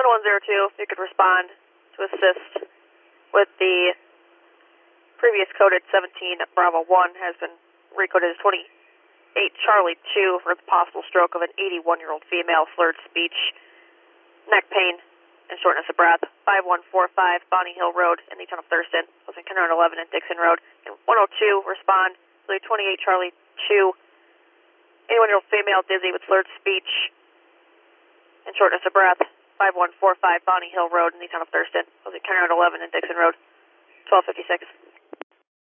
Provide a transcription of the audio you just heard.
1102, if you could respond to assist with the previous coded 17 Bravo 1 has been recoded as 28 Charlie 2 for the possible stroke of an 81-year-old female, slurred speech, neck pain, and shortness of breath. 5145 Bonnie Hill Road in the town of Thurston, was in Canard 11 and Dixon Road. And 102, respond to the 28 Charlie 2, 81-year-old female, dizzy with slurred speech and shortness of breath. 5145 Bonnie Hill Road in the town of Thurston, was in Canard 11 and Dixon Road. 1256.